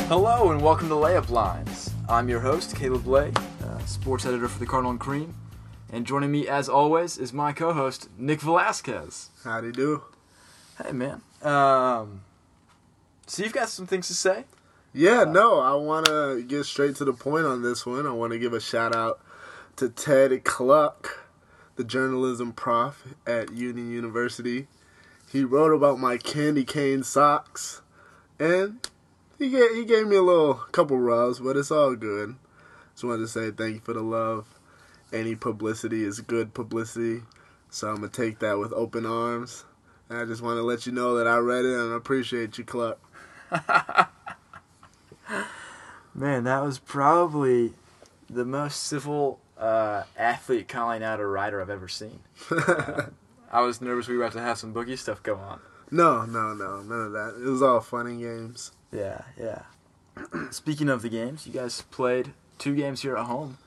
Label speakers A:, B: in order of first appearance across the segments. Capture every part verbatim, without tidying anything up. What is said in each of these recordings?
A: Hello and welcome to Layup Lines. I'm your host, Caleb Lay, uh, sports editor for the Cardinal and Cream. And joining me, as always, is my co-host, Nick Velasquez.
B: Howdy do.
A: Hey, man. Um, so you've got some things to say?
B: Yeah, uh, no, I want to get straight to the point on this one. I want to give a shout-out to Ted Cluck, the journalism prof at Union University. He wrote about my candy cane socks, and he gave, he gave me a little couple rubs, but it's all good. Just wanted to say thank you for the love. Any publicity is good publicity, so I'm going to take that with open arms. And I just want to let you know that I read it and I appreciate you, Cluck.
A: Man, that was probably the most civil uh, athlete calling out a writer I've ever seen. Uh, I was nervous we were about to have some boogie stuff go on.
B: No, no, no, none of that. It was all fun and games.
A: Yeah, yeah. Speaking of the games, you guys played two games here at home.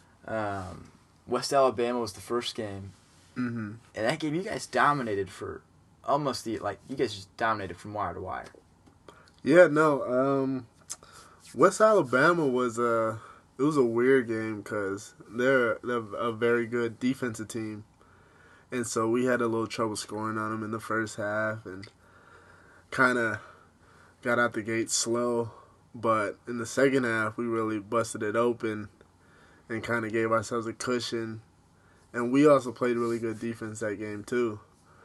A: Um, West Alabama was the first game.
B: Mm-hmm.
A: And that game, you guys dominated for almost the, like, you guys just dominated from wire to wire.
B: Yeah, no, um, West Alabama was a, it was a weird game because they're, they're a very good defensive team. And so we had a little trouble scoring on them in the first half and kind of got out the gate slow. But in the second half, we really busted it open and kind of gave ourselves a cushion. And we also played really good defense that game too.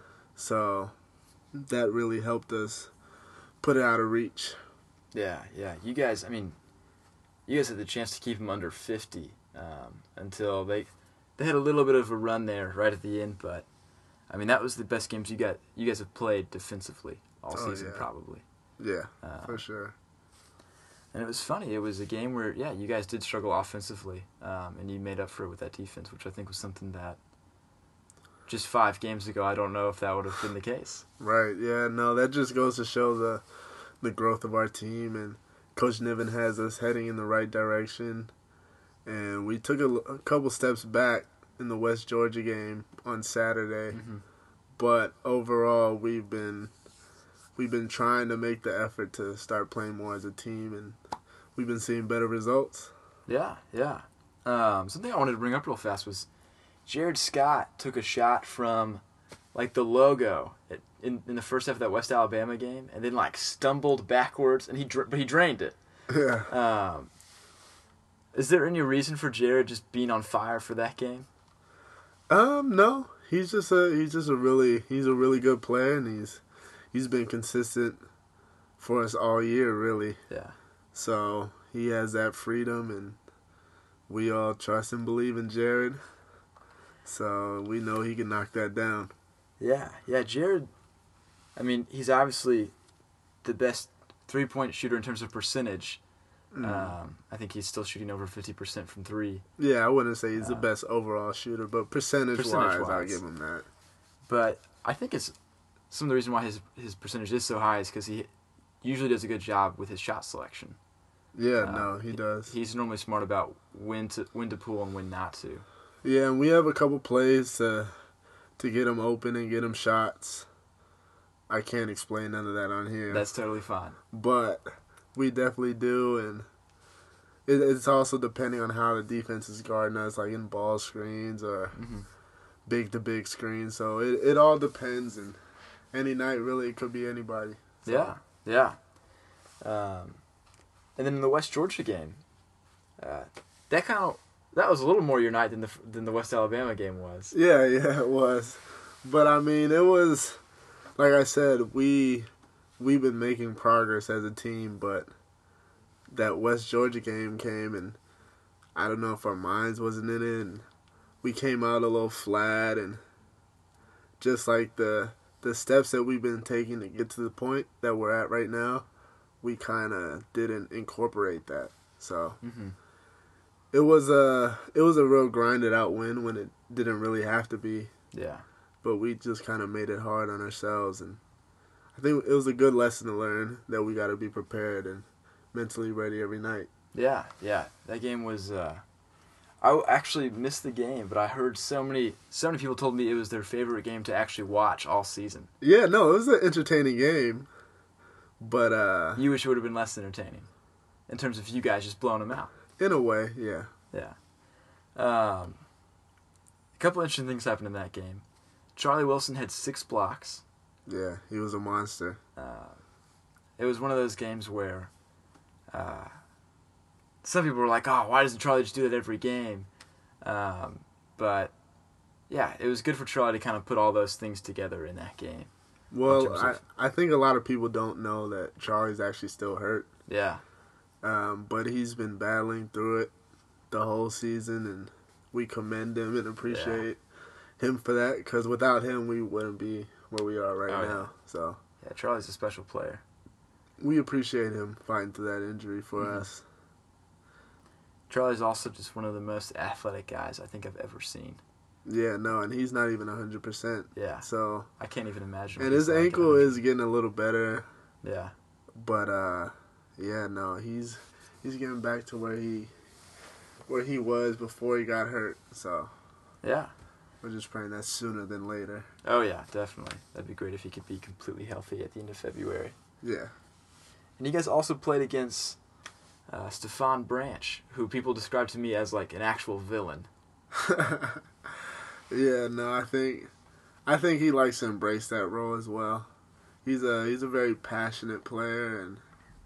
B: So that really helped us put it out of reach.
A: Yeah, yeah. You guys, I mean, you guys had the chance to keep them under fifty um, until they they had a little bit of a run there right at the end. But, I mean, that was the best games you got. You guys have played defensively all
B: Oh,
A: season
B: yeah.
A: probably.
B: Yeah,
A: Uh,
B: for sure.
A: And it was funny. It was a game where, yeah, you guys did struggle offensively, um, and you made up for it with that defense, which I think was something that just five games ago, I don't know if that would have been the case.
B: Right, yeah, no, that just goes to show the the growth of our team, and Coach Niven has us heading in the right direction. And we took a, a couple steps back in the West Georgia game on Saturday,
A: Mm-hmm.
B: but overall we've been we've been trying to make the effort to start playing more as a team, and we've been seeing better results.
A: Yeah, yeah. Um, something I wanted to bring up real fast was Jared Scott took a shot from, like, the logo at, in in the first half of that West Alabama game, and then, like, stumbled backwards, and he dr- but he drained it.
B: Yeah.
A: Um, is there any reason for Jared just being on fire for that game?
B: Um, no, he's just a he's just a really he's a really good player, and he's he's been consistent for us all year, really.
A: Yeah.
B: So he has that freedom, and we all trust and believe in Jared. So we know he can knock that down.
A: Yeah, yeah, Jared, I mean, he's obviously the best three-point shooter in terms of percentage.
B: Mm.
A: Um, I think he's still shooting over fifty percent from three.
B: Yeah, I wouldn't say he's the
A: Uh,
B: best overall shooter, but percentage-wise,
A: percentage-wise.
B: I'll give him that.
A: But I think it's some of the reason why his his percentage is so high is because he usually does a good job with his shot selection.
B: Yeah,
A: Uh,
B: no, he does.
A: He's normally smart about when to when to pull and when not to.
B: Yeah, and we have a couple plays to to get him open and get him shots. I can't explain none of that on here.
A: That's totally fine.
B: But we definitely do, and it, it's also depending on how the defense is guarding us, like in ball screens or
A: Mm-hmm.
B: big-to-big screens. So it, it all depends, and any night, really, it could be anybody. So.
A: Yeah, yeah. Um, and then in the West Georgia game, uh, that kind of that was a little more your night than the than the West Alabama game was.
B: Yeah, yeah, it was. But, I mean, it was, like I said, we, we've been making progress as a team, but that West Georgia game came, and I don't know if our minds wasn't in it, and we came out a little flat, and just like the the steps that we've been taking to get to the point that we're at right now, we kind of didn't incorporate that. So
A: Mm-hmm.
B: it was a it was a real grinded out win when it didn't really have to be.
A: Yeah.
B: But we just kind of made it hard on ourselves, and I think it was a good lesson to learn that we got to be prepared and mentally ready every night.
A: Yeah, yeah. That game was. Uh, I actually missed the game, but I heard so many so many people told me it was their favorite game to actually watch all season.
B: Yeah, no, it was an entertaining game, but uh,
A: You wish it would have been less entertaining. in terms of you guys just blowing them out.
B: In a way, yeah.
A: Yeah. Um, a couple interesting things happened in that game. Charlie Wilson had six blocks.
B: Yeah, he was a monster.
A: Uh, it was one of those games where uh, some people were like, oh, why doesn't Charlie just do that every game? Um, but, yeah, it was good for Charlie to kind of put all those things together in that game.
B: Well, I, I think a lot of people don't know that Charlie's actually still hurt.
A: Yeah.
B: Um, but he's been battling through it the whole season, and we commend him and appreciate yeah. him for that, because without him, we wouldn't be where we are right
A: oh,
B: now.
A: Yeah.
B: So
A: yeah, Charlie's a special player.
B: We appreciate him fighting through that injury for mm-hmm. us.
A: Charlie's also just one of the most athletic guys I think I've ever seen.
B: Yeah, no, and he's not even one hundred percent.
A: Yeah.
B: So
A: I can't even imagine.
B: And his
A: like
B: ankle is getting a little better.
A: Yeah.
B: But, uh, yeah, no, he's he's getting back to where he where he was before he got hurt. So
A: yeah.
B: We're just praying that's sooner than later.
A: Oh, yeah, definitely. That'd be great if he could be completely healthy at the end of February.
B: Yeah.
A: And you guys also played against uh, Stefan Branch, who people describe to me as, like, an actual villain.
B: Yeah, no, I think I think he likes to embrace that role as well. He's a he's a very passionate player, and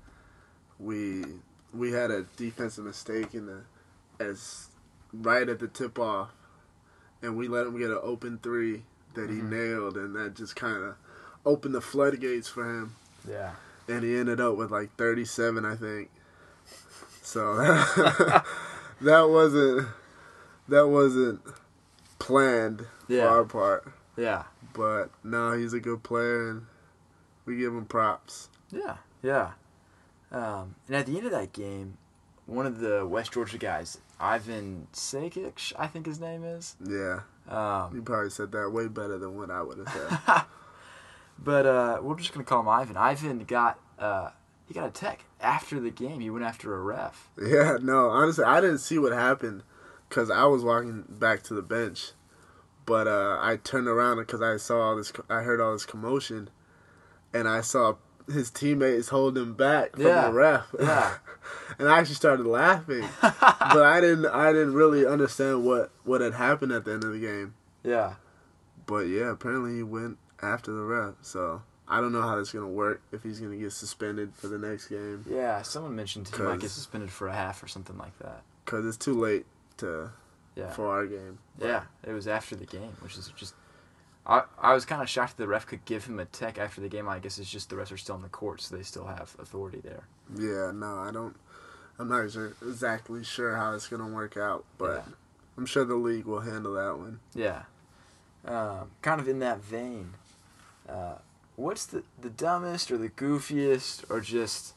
B: we we had a defensive mistake in the as right at the tip off, and we let him get an open three that he mm-hmm. nailed, and that just kind of opened the floodgates for him.
A: Yeah.
B: And he ended up with like thirty-seven, I think. So that, that wasn't that wasn't planned
A: yeah.
B: for our part.
A: Yeah.
B: But no, he's a good player, and we give him props.
A: Yeah, yeah. Um, and at the end of that game, one of the West Georgia guys, Ivan Sakic, I think his name is.
B: Yeah.
A: Um,
B: you probably said that way better than what I would have said.
A: But uh, we're just gonna call him Ivan. Ivan got uh, he got a tech after the game. He went after a ref.
B: Yeah, no, honestly, I didn't see what happened because I was walking back to the bench, but uh, I turned around because I saw all this. I heard all this commotion, and I saw his teammates hold him back from
A: yeah.
B: the ref.
A: Yeah,
B: and I actually started laughing, but I didn't. I didn't really understand what what had happened at the end of the game.
A: Yeah,
B: but yeah, apparently he went after the ref, so I don't know how that's going to work, if he's going to get suspended for the next game.
A: Yeah, someone mentioned he might get suspended for a half or something like that.
B: Because it's too late to
A: yeah.
B: for our game.
A: But yeah, it was after the game, which is just... I I was kind of shocked that the ref could give him a tech after the game. I guess it's just the refs are still in the court, so they still have authority there.
B: Yeah, no, I don't... I'm not sure, exactly sure how it's going to work out, but yeah. I'm sure the league will handle that one.
A: Yeah. Um, kind of in that vein... Uh, what's the, the dumbest or the goofiest or just,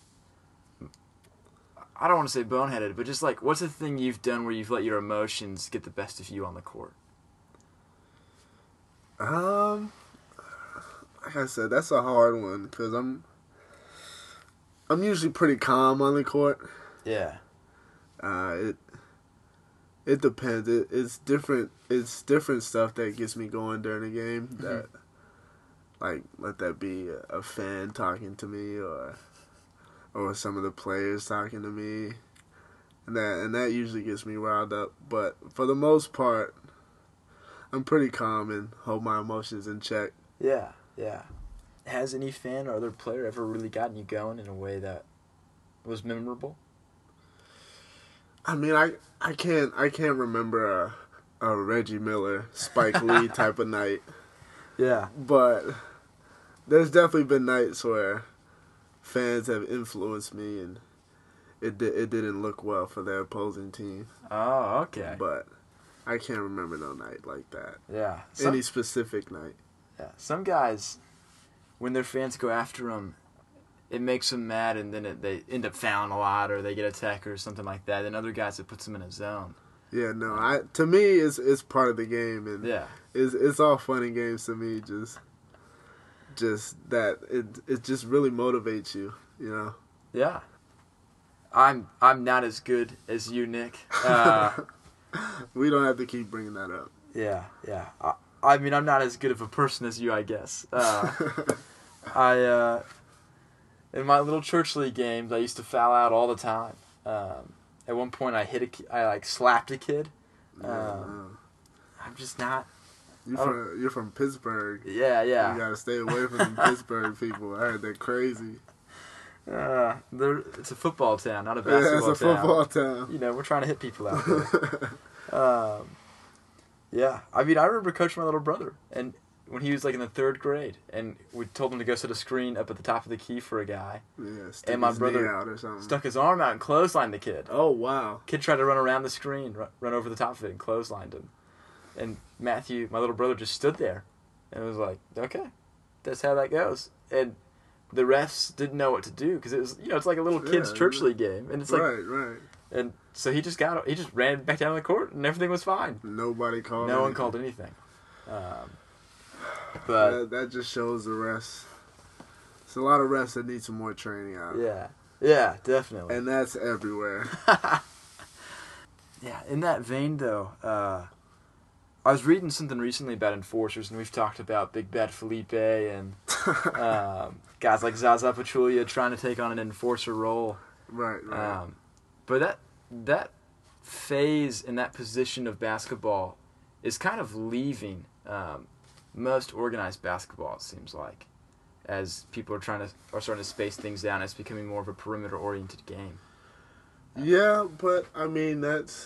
A: I don't want to say boneheaded, but just like, what's the thing you've done where you've let your emotions get the best of you on the court?
B: Um, like I said, that's a hard one because I'm, I'm usually pretty calm on the court.
A: Yeah.
B: Uh, it, it depends. It, it's different. It's different stuff that gets me going during the game that. Mm-hmm. Like, let that be a fan talking to me or or some of the players talking to me. And that and that usually gets me riled up. But for the most part, I'm pretty calm and hold my emotions in check.
A: Yeah, yeah. Has any fan or other player ever really gotten you going in a way that was memorable?
B: I mean, I, I can't I can't remember a, a Reggie Miller, Spike Lee type of night.
A: Yeah.
B: But... there's definitely been nights where fans have influenced me, and it di- it didn't look well for their opposing team.
A: Oh, okay.
B: But I can't remember no night like that.
A: Yeah.
B: Some, Any specific night.
A: Yeah. Some guys, when their fans go after them, it makes them mad, and then it, they end up fouling a lot, or they get a tech or something like that. And other guys, it puts them in a zone.
B: Yeah, no. I to me, it's it's part of the game, and
A: yeah,
B: it's it's all fun and games to me. Just. Just that it it just really motivates you, you know.
A: Yeah, I'm I'm not as good as you, Nick. Uh,
B: we don't have to keep bringing that up.
A: Yeah, yeah. I, I mean, I'm not as good of a person as you, I guess. Uh, I uh, in my little church league games, I used to foul out all the time. Um, at one point, I hit a, ki- I like slapped a kid. Um,
B: no.
A: I'm just not.
B: You
A: I don't-
B: from you're from Pittsburgh.
A: Yeah,
B: You
A: yeah.
B: gotta stay away from them Pittsburgh people. I heard they're crazy.
A: Uh, they're, it's a football town, not a
B: Yeah,
A: basketball
B: it's a
A: town.
B: football town.
A: You know, we're trying to hit people out there. um, yeah, I mean, I remember coaching my little brother, and when he was like in the third grade, and we told him to go set a screen up at the top of the key for a guy.
B: Yeah, stick
A: And my
B: his
A: brother
B: knee out or something.
A: Stuck his arm out and clotheslined the kid.
B: Oh wow!
A: Kid tried to run around the screen, run, run over the top of it, and clotheslined him. And Matthew, my little brother, just stood there, and was like, "Okay, that's how that goes." And the refs didn't know what to do because it was, you know, it's like a little kids'
B: Yeah,
A: church
B: yeah.
A: league game, and it's like,
B: right, right.
A: and so he just got, he just ran back down the court, and everything was fine.
B: Nobody called.
A: No one
B: anything.
A: called anything. Um, but
B: that, that just shows the refs. It's a lot of refs that need some more training out.
A: yeah, yeah, definitely.
B: And that's everywhere.
A: Yeah, in that vein, though, uh, I was reading something recently about enforcers, and we've talked about Big Bad Felipe and um, guys like Zaza Pachulia trying to take on an enforcer role.
B: right, right.
A: Um, but that that phase and that position of basketball is kind of leaving um, most organized basketball, it seems like, as people are trying to are starting to space things down. It's becoming more of a perimeter-oriented game.
B: Yeah, but I mean that's.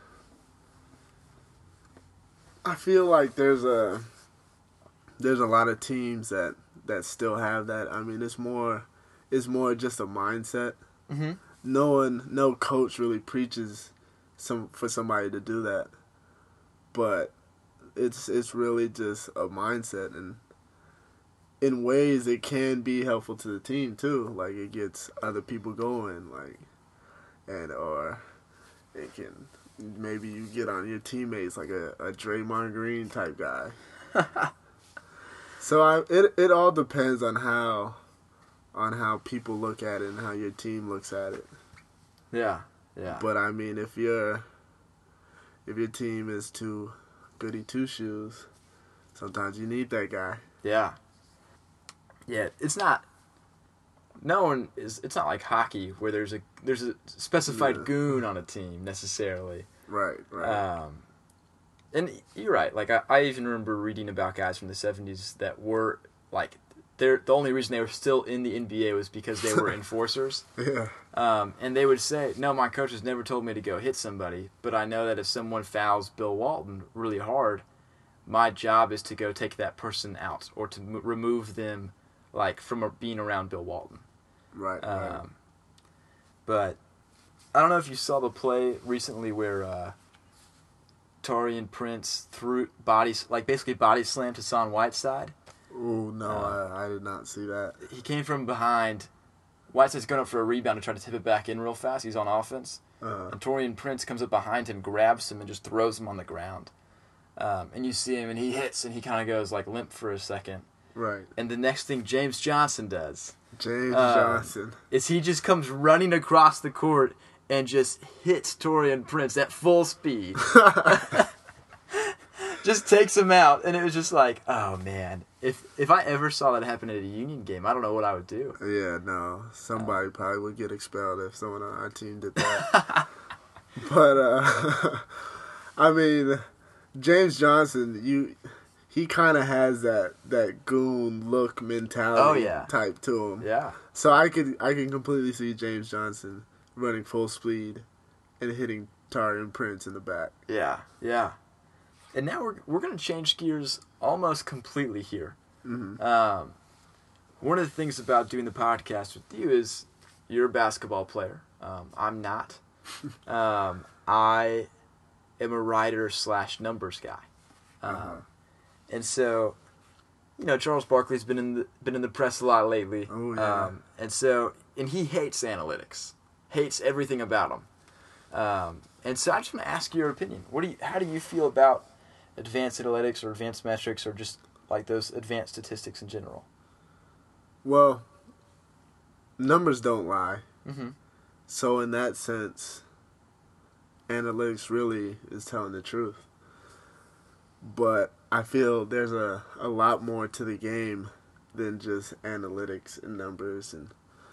B: I feel like there's a there's a lot of teams that, that still have that. I mean, it's more it's more just a mindset.
A: Mm-hmm.
B: No one, no coach really preaches some for somebody to do that, but it's it's really just a mindset, and in ways it can be helpful to the team too. Like it gets other people going, like. And or it can maybe you get on your teammates like a, a Draymond Green type guy. So I it it all depends on how on how people look at it and how your team looks at it.
A: Yeah, yeah.
B: But I mean if you're if your team is too goody two shoes, sometimes you need that guy.
A: Yeah. Yeah, it's not. No one is. It's not like hockey where there's a there's a specified
B: Yeah.
A: goon on a team necessarily.
B: Right, right.
A: Um, and you're right. Like I, I even remember reading about guys from the seventies that were like, they're the only reason they were still in the N B A was because they were enforcers.
B: Yeah.
A: Um, and they would say, "No, my coach has never told me to go hit somebody, but I know that if someone fouls Bill Walton really hard, my job is to go take that person out or to m- remove them, like from a, being around Bill Walton."
B: Right, right.
A: Um, but I don't know if you saw the play recently where uh, Taurean Prince threw bodies, like basically body slammed Hassan Whiteside.
B: Ooh, no,
A: uh,
B: I, I did not see that.
A: He came from behind. Whiteside's going up for a rebound to try to tip it back in real fast. He's on offense.
B: Uh,
A: And Taurean Prince comes up behind him, grabs him, and just throws him on the ground. Um, and you see him, and he hits, and he kind of goes like limp for a second.
B: right.
A: And the next thing James Johnson does
B: James
A: Uh,
B: Johnson.
A: is he just comes running across the court and just hits Taurean Prince at full speed. Just takes him out, and it was just like, oh man, if if I ever saw that happen at a Union game, I don't know what I would do.
B: Yeah, no. Somebody probably would get expelled if someone on our team did that. But uh I mean, James Johnson, you he kind of has that that goon look mentality
A: Oh, yeah.
B: type to him.
A: Yeah,
B: So I could I can completely see James Johnson running full speed and hitting Taurean Prince in the back.
A: yeah, yeah. And now we're we're gonna change gears almost completely here.
B: Mhm.
A: Um, one of the things about doing the podcast with you is you're a basketball player. Um, I'm not. um, I am a writer slash numbers guy. Um,
B: Uh-huh.
A: And so, you know, Charles Barkley's been in the been in the press a lot lately.
B: Oh, yeah.
A: Um, and so, and he hates analytics, hates everything about them. Um, and so, I just want to ask your opinion. What do you? How do you feel about advanced analytics or advanced metrics or just like those advanced statistics in general?
B: Well, numbers don't lie.
A: Mm-hmm.
B: So in that sense, analytics really is telling the truth. But I feel there's a, a lot more to the game than just analytics and numbers and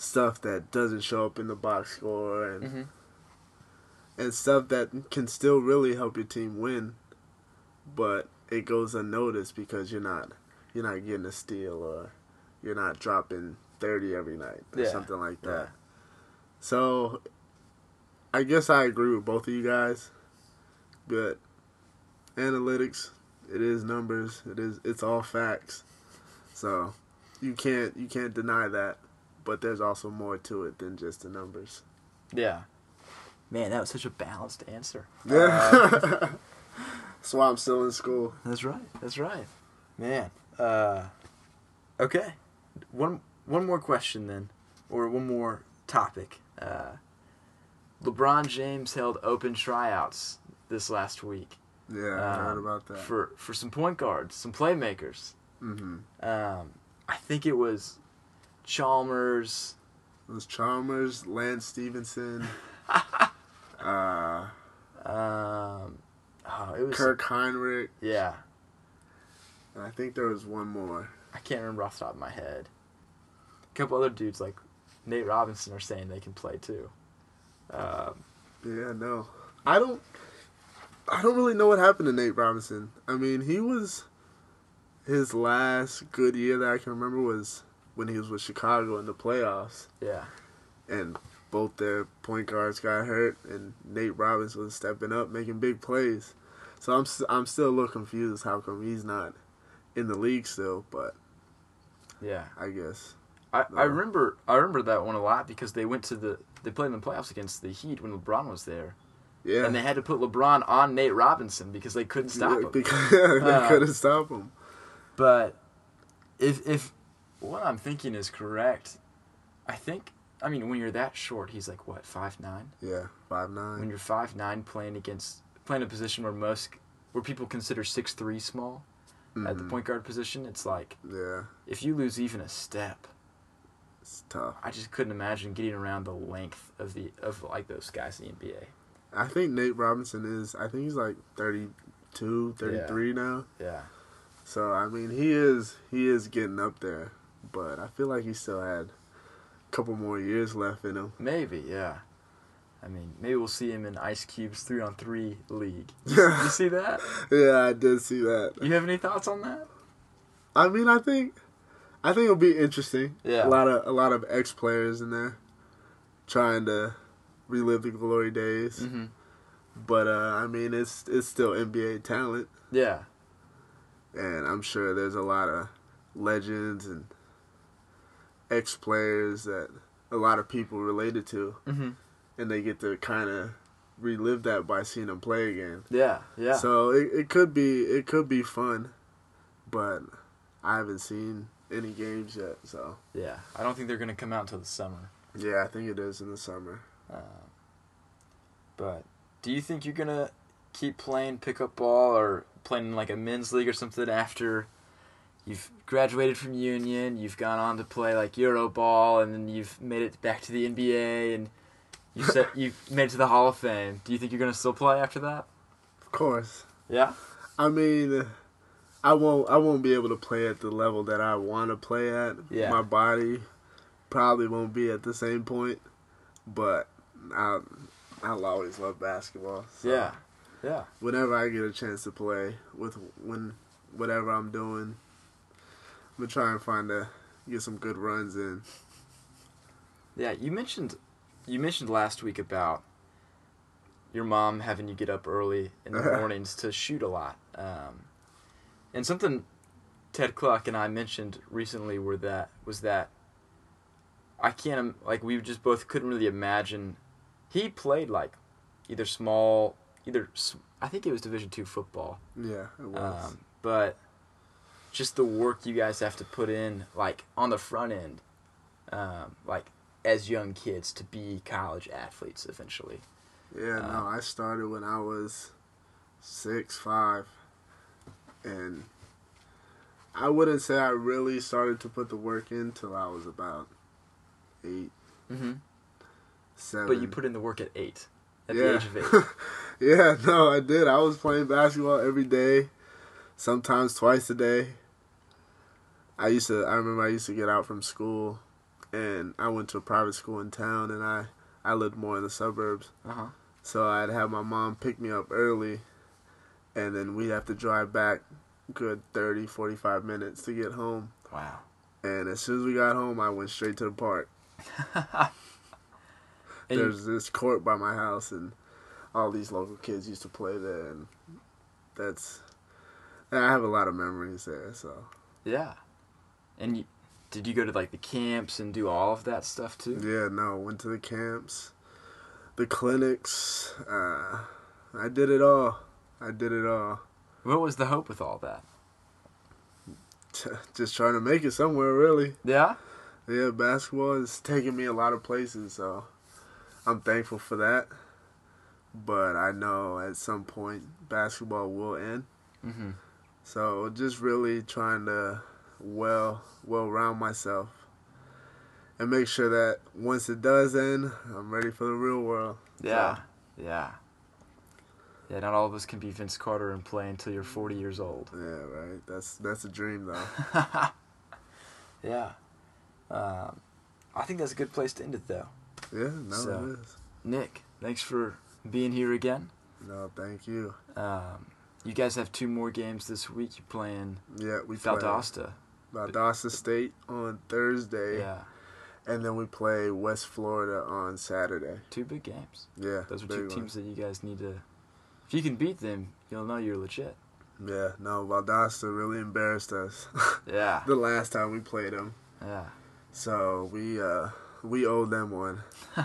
B: stuff that doesn't show up in the box score and
A: Mm-hmm.
B: and stuff that can still really help your team win, but it goes unnoticed because you're not you're not getting a steal or you're not dropping thirty every night or
A: Yeah.
B: something like that.
A: Yeah.
B: So I guess I agree with both of you guys, but analytics, it is numbers, it is it's all facts. So you can't you can't deny that, but there's also more to it than just the numbers.
A: Yeah. Man, that was such a balanced answer.
B: Yeah.
A: Uh,
B: That's why I'm still in school.
A: that's right. That's right. Man. Uh, okay. One one more question then, or one more topic. Uh, LeBron James held open tryouts this last week.
B: Yeah, I heard
A: um,
B: about that.
A: for for some point guards, some playmakers.
B: Mm-hmm.
A: Um, I think it was Chalmers.
B: It was Chalmers, Lance Stevenson, uh,
A: Um, oh, it was
B: Kirk Heinrich,
A: Yeah,
B: and I think there was one more.
A: I can't remember off the top of my head. A couple other dudes like Nate Robinson are saying they can play too. Um,
B: Yeah, no, I don't. I don't really know what happened to Nate Robinson. I mean, he was his last good year that I can remember was when he was with Chicago in the playoffs,
A: yeah,
B: and both their point guards got hurt, and Nate Robinson was stepping up, making big plays. So I'm st- I'm still a little confused how come he's not in the league still, but
A: yeah.
B: I guess.
A: I,
B: No.
A: I remember I remember that one a lot because they went to the they played in the playoffs against the Heat when LeBron was there,
B: Yeah.
A: and they had to put LeBron on Nate Robinson because they couldn't stop
B: Yeah,
A: him.
B: because they
A: Uh,
B: couldn't stop him.
A: But if if what I'm thinking is correct, I think I mean when you're that short, he's like what five nine.
B: Yeah, five
A: When
B: nine.
A: you're five nine playing against playing a position where most where people consider six three small at the
B: Mhm.
A: point guard position, it's like
B: Yeah,
A: if you lose even a step,
B: it's tough.
A: I just couldn't imagine getting around the length of the of like those guys in the N B A.
B: I think Nate Robinson is. I think he's like thirty-two, thirty-three now.
A: Yeah.
B: So I mean, he is he is getting up there, but I feel like he still had a couple more years left in him.
A: Maybe, yeah. I mean, maybe we'll see him in Ice Cube's three on three league. You see that?
B: Yeah, I did see that.
A: You have any thoughts on that?
B: I mean, I think I think it'll be interesting.
A: Yeah.
B: A lot of a lot of ex players in there trying to relive the glory days.
A: Mm-hmm.
B: But uh, I mean, it's it's still N B A talent,
A: Yeah.
B: and I'm sure there's a lot of legends and ex players that a lot of people related to,
A: Mm-hmm.
B: and they get to kind of relive that by seeing them play again.
A: Yeah, yeah.
B: So it it could be it could be fun, but I haven't seen any games yet. So
A: yeah. I don't think they're going to come out until the summer.
B: yeah, I think it is in the summer.
A: Uh, but do you think you're going to keep playing pickup ball or playing in like a men's league or something after you've graduated from Union, you've gone on to play like Euro ball, and then you've made it back to the N B A, and you said you've made it to the Hall of Fame? Do you think you're going to still play after that?
B: Of course.
A: Yeah?
B: I mean, I won't I won't be able to play at the level that I want to play at.
A: Yeah.
B: My body probably won't be at the same point, but I'll I'll always love basketball. So
A: Yeah. Yeah.
B: whenever I get a chance to play with when whatever I'm doing, I'm gonna try and find a get some good runs in.
A: Yeah, you mentioned you mentioned last week about your mom having you get up early in the mornings to shoot a lot. Um, and something Ted Cluck and I mentioned recently were that was that I can't im- like we just both couldn't really imagine. He played like either small, either s- I think it was Division two football.
B: Yeah, it was.
A: Um, but just the work you guys have to put in, like on the front end, um, like as young kids to be college athletes eventually.
B: Yeah, no,
A: Um,
B: I started when I was six, five, and I wouldn't say I really started to put the work in till I was about eight,
A: Mm-hmm.
B: seven.
A: But you put in the work at eight, at
B: yeah.
A: the age of eight.
B: Yeah, no, I did. I was playing basketball every day, sometimes twice a day. I used to. I remember I used to get out from school, and I went to a private school in town, and I, I lived more in the suburbs.
A: Uh-huh.
B: So I'd have my mom pick me up early, and then we'd have to drive back good thirty, forty-five minutes to get home.
A: Wow.
B: And as soon as we got home, I went straight to the park. There's this court by my house, and all these local kids used to play there, and that's... I have a lot of memories there, so...
A: Yeah. And you, did you go to, like, the camps and do all of that stuff, too?
B: Yeah, no, went to the camps, the clinics. Uh, I did it all. I did it all.
A: What was the hope with all that?
B: Just trying to make it somewhere, really.
A: Yeah?
B: Yeah, basketball has taken me a lot of places, so I'm thankful for that. But I know at some point basketball will end.
A: Mm-hmm.
B: So just really trying to well, well round myself and make sure that once it does end, I'm ready for the real world.
A: Yeah,
B: So,
A: yeah. Yeah, not all of us can be Vince Carter and play until you're forty years old.
B: yeah, right. That's that's a dream, though.
A: Yeah. Um, I think that's a good place to end it, though.
B: Yeah, no,
A: So-
B: it is.
A: Nick, thanks for being here again.
B: No, thank you.
A: Um, you guys have two more games this week. You're playing
B: Yeah, we play
A: Valdosta.
B: Valdosta State on Thursday,
A: Yeah,
B: and then we play West Florida on Saturday.
A: two big games.
B: Yeah,
A: Those are
B: big
A: two
B: one.
A: teams that you guys need to... If you can beat them, you'll know you're legit.
B: Yeah, no, Valdosta really embarrassed us
A: Yeah,
B: the last time we played them.
A: yeah.
B: So we uh we owe them one.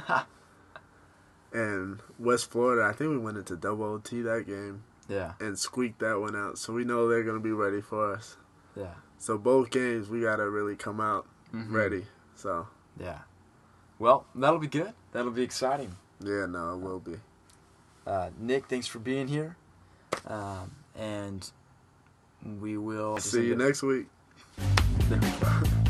B: And West Florida, I think we went into double O T that game
A: Yeah,
B: and squeaked that one out. So we know they're gonna be ready for us.
A: yeah.
B: So both games we gotta really come out
A: Mhm.
B: ready. So
A: Yeah. Well, that'll be good. That'll be exciting.
B: yeah, no, it will be.
A: Uh, Nick, thanks for being here. Um, and we will...
B: See you next week.
A: There we go.